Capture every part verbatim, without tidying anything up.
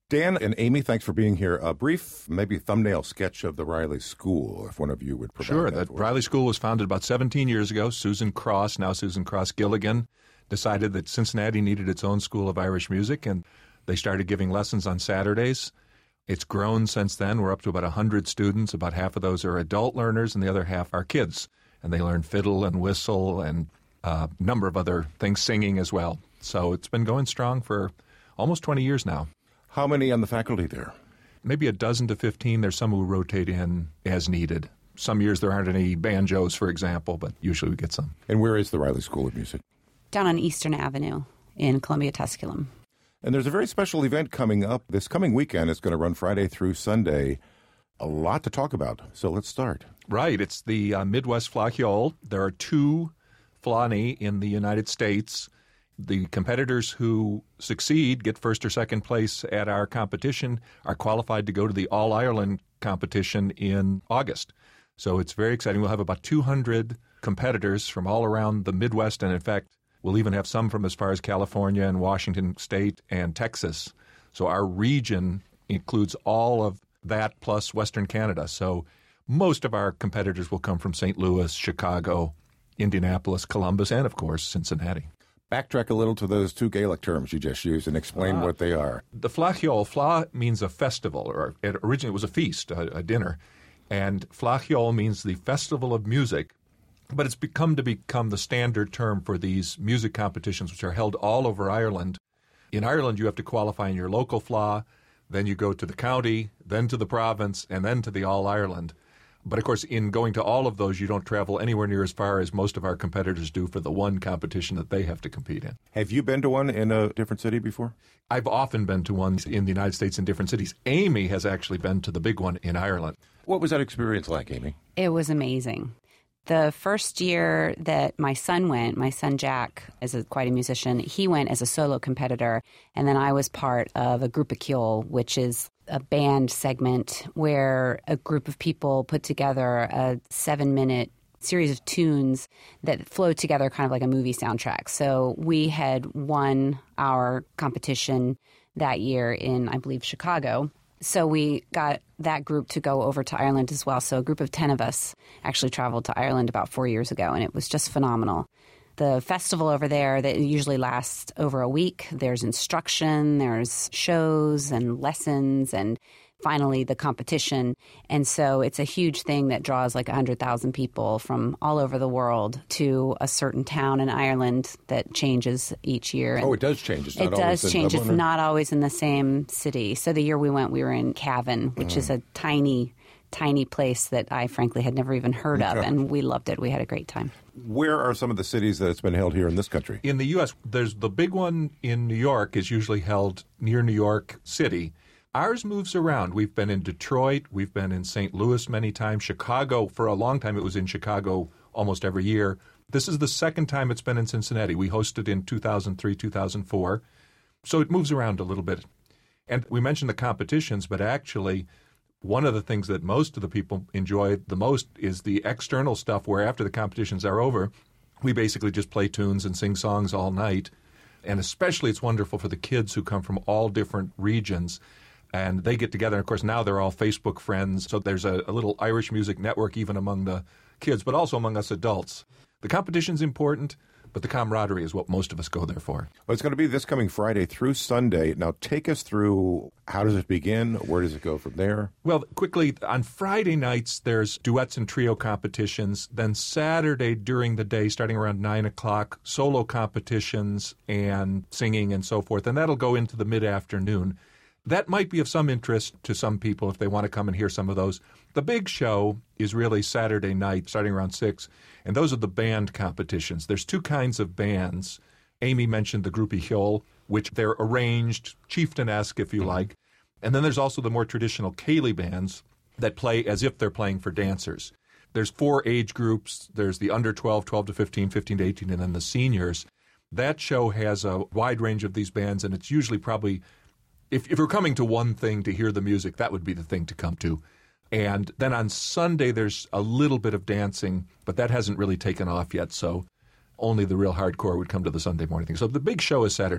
Dan and Amy, thanks for being here. A brief, maybe thumbnail sketch of the Riley School, if one of you would provide Sure. that. The Riley School was founded about seventeen years ago. Susan Cross, now Susan Cross Gilligan, decided that Cincinnati needed its own school of Irish music, and they started giving lessons on Saturdays. It's grown since then. We're up to about one hundred students. About half of those are adult learners, and the other half are kids. And they learn fiddle and whistle and a number of other things, singing as well. So it's been going strong for almost twenty years now. How many on the faculty there? Maybe a dozen to fifteen. There's some who rotate in as needed. Some years there aren't any banjos, for example, but usually we get some. And where is the Riley School of Music? Down on Eastern Avenue in Columbia, Tusculum. And there's a very special event coming up this coming weekend. It's going to run Friday through Sunday. A lot to talk about. So let's start. Right. It's the uh, Midwest Fleadh. There are two Fleadhni in the United States. The competitors who succeed, get first or second place at our competition, are qualified to go to the All-Ireland competition in August. So it's very exciting. We'll have about two hundred competitors from all around the Midwest, and in fact, we'll even have some from as far as California and Washington State and Texas. So our region includes all of that plus Western Canada. So most of our competitors will come from Saint Louis, Chicago, Indianapolis, Columbus, and, of course, Cincinnati. Backtrack a little to those two Gaelic terms you just used and explain uh, what they are. The Fleadh, Fleadh means a festival, or it originally was a feast, a, a dinner. And Fleadh means the festival of music. But it's become to become the standard term for these music competitions, which are held all over Ireland. In Ireland, you have to qualify in your local Fleadh, then you go to the county, then to the province, and then to the All-Ireland. But, of course, in going to all of those, you don't travel anywhere near as far as most of our competitors do for the one competition that they have to compete in. Have you been to one in a different city before? I've often been to ones in the United States in different cities. Amy has actually been to the big one in Ireland. What was that experience like, Amy? It was amazing. The first year that my son went, my son Jack is a, quite a musician, he went as a solo competitor, and then I was part of a Grúpa Ceol, which is a band segment where a group of people put together a seven-minute series of tunes that flow together kind of like a movie soundtrack. So we had won our competition that year in, I believe, Chicago. So we got that group to go over to Ireland as well. So a group of ten of us actually traveled to Ireland about four years ago, and it was just phenomenal. The festival over there, that usually lasts over a week. There's instruction, there's shows and lessons, and finally the competition. And so it's a huge thing that draws like one hundred thousand people from all over the world to a certain town in Ireland that changes each year. Oh, it does change. It's not it does always change. In It's Dublin, or? not always in the same city. So the year we went, we were in Cavan, which mm. is a tiny, tiny place that I frankly had never even heard of, and we loved it. We had a great time. Where are some of the cities that it's been held here in this country? In the U S, there's the big one in New York is usually held near New York City. Ours moves around. We've been in Detroit. We've been in Saint Louis many times. Chicago, for a long time, it was in Chicago almost every year. This is the second time it's been in Cincinnati. We hosted in two thousand three, two thousand four. So it moves around a little bit. And we mentioned the competitions, but actually one of the things that most of the people enjoy the most is the external stuff where after the competitions are over, we basically just play tunes and sing songs all night. And especially it's wonderful for the kids who come from all different regions. And they get together. And, of course, now they're all Facebook friends. So there's a, a little Irish music network even among the kids, but also among us adults. The competition's important, but the camaraderie is what most of us go there for. Well, it's going to be this coming Friday through Sunday. Now, take us through how does it begin? Where does it go from there? Well, quickly, on Friday nights, there's duets and trio competitions. Then Saturday during the day, starting around nine o'clock, solo competitions and singing and so forth. And that'll go into the mid-afternoon. That might be of some interest to some people if they want to come and hear some of those. The big show is really Saturday night, starting around six, and those are the band competitions. There's two kinds of bands. Amy mentioned the Grúpa Ceol, which they're arranged, chieftain-esque, if you like. And then there's also the more traditional Céilí bands that play as if they're playing for dancers. There's four age groups. There's the under twelve, twelve to fifteen, fifteen to eighteen, and then the seniors. That show has a wide range of these bands, and it's usually probably... If, if you're coming to one thing to hear the music, that would be the thing to come to. And then on Sunday, there's a little bit of dancing, but that hasn't really taken off yet, so only the real hardcore would come to the Sunday morning thing. So the big show is Saturday night.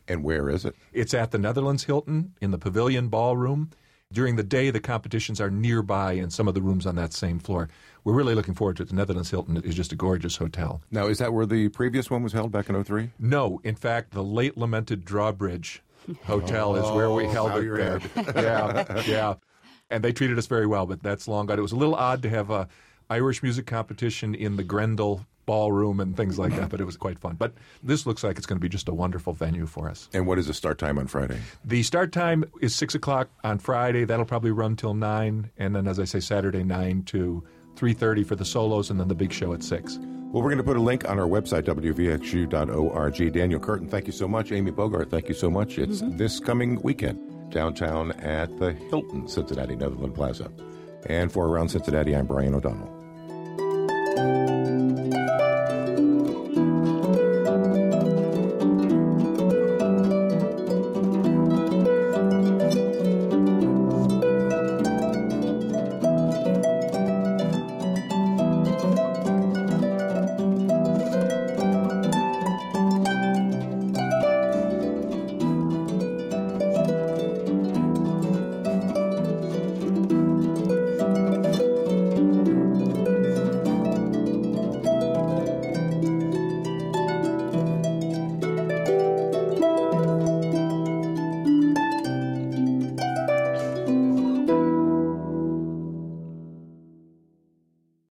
And where is it? It's at the Netherlands Hilton in the Pavilion Ballroom. During the day, the competitions are nearby in some of the rooms on that same floor. We're really looking forward to it. The Netherlands Hilton is just a gorgeous hotel. Now, is that where the previous one was held back in oh three? No. In fact, the late lamented Drawbridge Hotel is where we held Oh, it your there. head. yeah, yeah. And they treated us very well, but that's long gone. It was a little odd to have a Irish music competition in the Grendel Ballroom and things like that, but it was quite fun. But this looks like it's going to be just a wonderful venue for us. And what is the start time on Friday? The start time is six o'clock on Friday. That'll probably run till nine. And then, as I say, Saturday, nine to three thirty for the solos, and then the big show at six. Well, we're going to put a link on our website, w v x u dot org. Daniel Curtin, thank you so much. Amy Bogart, thank you so much. It's mm-hmm. this coming weekend, downtown at the Hilton, Cincinnati, Netherland Plaza. And for Around Cincinnati, I'm Brian O'Donnell.